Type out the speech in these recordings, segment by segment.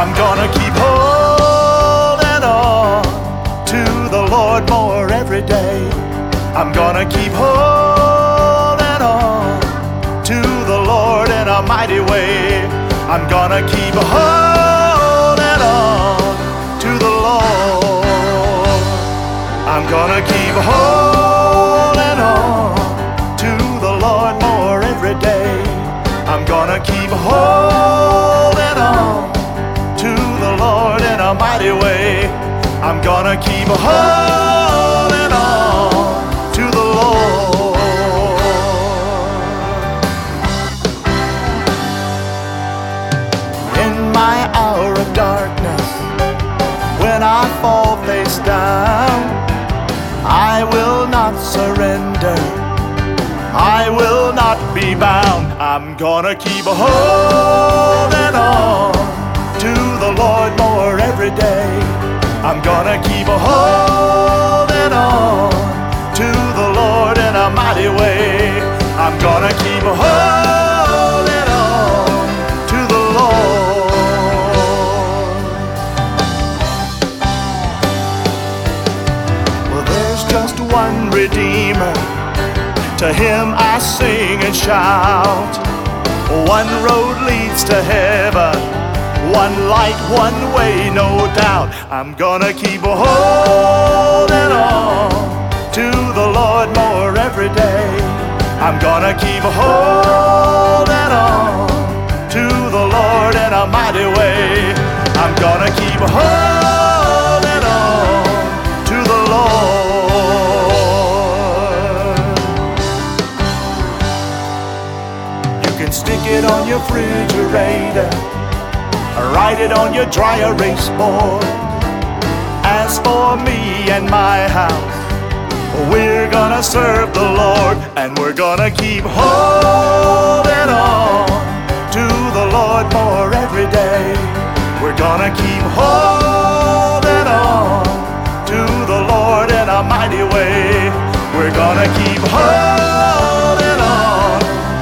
I'm gonna keep holding on to the Lord more every day. I'm gonna keep holding on to the Lord in a mighty way. I'm gonna keep holding on to the Lord. I'm gonna keep holding on to the Lord more every day. I'm gonna keep holding on to the Lord in a mighty way. I'm gonna keep holding on to the Lord. In my hour of darkness, when I fall face down, I will not surrender, I will not be bound. I'm gonna keep holding on to the Lord more every day. I'm gonna keep holding on to the Lord in a mighty way. I'm gonna keep holding on to the Lord. Well, there's just one Redeemer, to Him I sing and shout. One road leads to heaven, one light, one way, no doubt. I'm gonna keep holding on to the Lord more every day. I'm gonna keep holding on to the Lord in a mighty way. I'm gonna keep holding on to the Lord. You can stick it on your refrigerator, write it on your dry erase board. As for me and my house, we're gonna serve the Lord, and we're gonna keep holding on to the Lord more every day. We're gonna keep holding on to the Lord in a mighty way. We're gonna keep holding on,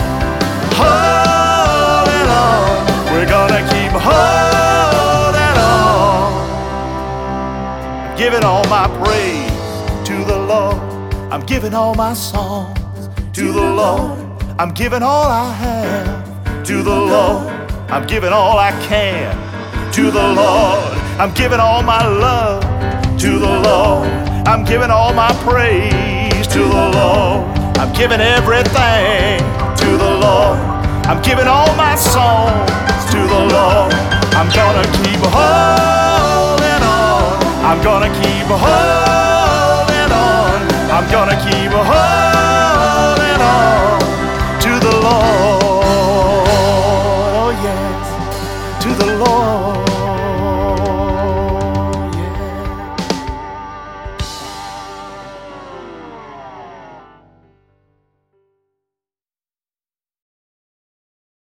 holding on. We're gonna keep holding on. I'm giving all my praise to the Lord. I'm giving all my songs to the Lord. I'm giving all I have to the Lord. I'm giving all I can to the Lord. I'm giving all my love to the Lord. I'm giving all my praise to the Lord. I'm giving everything to the Lord. I'm giving all my songs to the Lord. I'm gonna keep holding on. I'm gonna keep holding on. I'm gonna keep